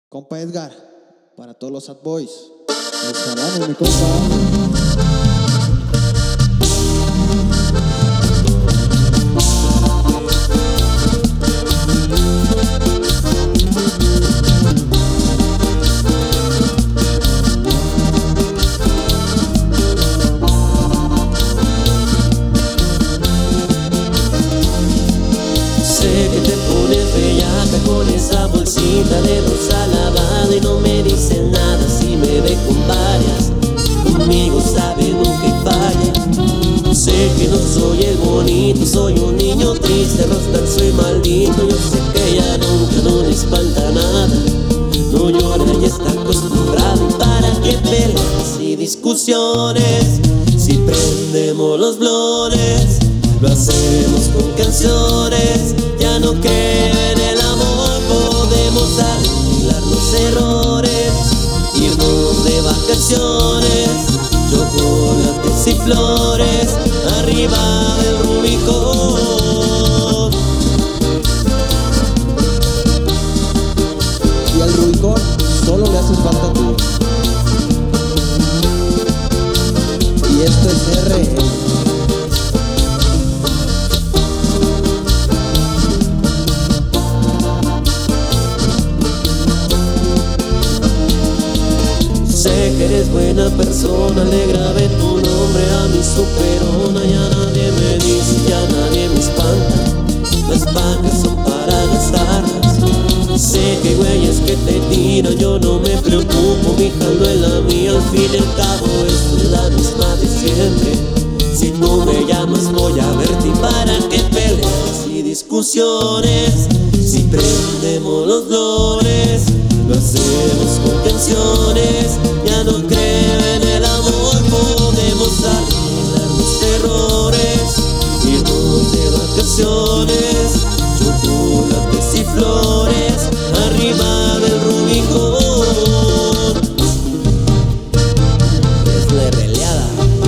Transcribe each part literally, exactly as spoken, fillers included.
Compa Edgar, para todos los sad boys. Nos jalamos, mi compa. Con esa bolsita de rosa lavada y no me dice nada si me ve con varias. Conmigo sabe lo que falla. Sé que no soy el bonito, soy un niño triste, rostar soy maldito. Yo sé que ella nunca no le espanta nada. No llora y está acostumbrada. ¿Y para qué peleas y discusiones? Si prendemos los blones, lo hacemos con canciones. Ya no creo en el amor, podemos arreglar los errores, irnos de vacaciones, chocolates y flores, arriba del Rubicón. Y al Rubicón solo le haces falta tú. Y esto es R L. Sé que eres buena persona, le grabé tu nombre a mi superona. Ya nadie me dice, ya nadie me espanta. Las pacas son para gastarlas. Sé que güeyes que te tiran, yo no me preocupo, mi jalo es la mía. Al fin y al cabo esto es la misma de siempre. Si tú me llamas voy a verte. ¿Y para qué peleas y discusiones? Si prendemos los flores, lo hacemos con canciones. Ya no creo en el amor, podemos arreglar los errores, irnos de vacaciones, chocolates y flores, arriba del Rubicón. Es la releada.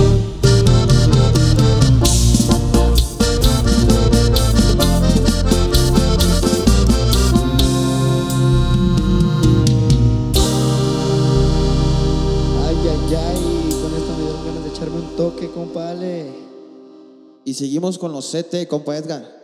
Ya, y con esto me dieron ganas de echarme un toque, compa Ale. Y seguimos con los C T, compa Edgar.